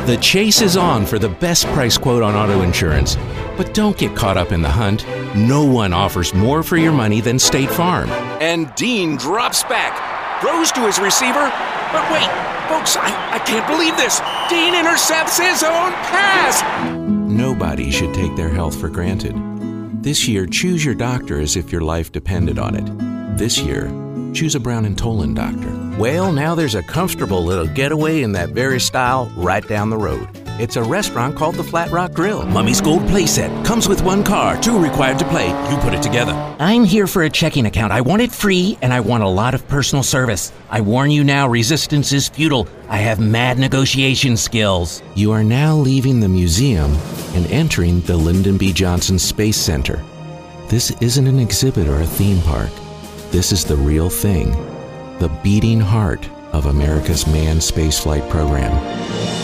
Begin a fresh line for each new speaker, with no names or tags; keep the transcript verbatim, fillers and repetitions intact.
The chase is on for the best price quote on auto insurance. But don't get caught up in the hunt. No one offers more for your money than State Farm.
And Dean drops back, throws to his receiver. But wait, folks, I, I can't believe this. Dean intercepts his own pass.
Nobody should take their health for granted. This year, choose your doctor as if your life depended on it. This year, choose a Brown and Tolan doctor. Well, now there's a comfortable little getaway in that very style right down the road. It's a restaurant called the Flat Rock Grill. Mummy's Gold Playset. Comes with one car, two required to play. You put it together. I'm here for a checking account. I want it free, and I want a lot of personal service. I warn you now, resistance is futile. I have mad negotiation skills. You are now leaving the museum and entering the Lyndon B. Johnson Space Center. This isn't an exhibit or a theme park. This is the real thing. The beating heart of America's manned spaceflight program.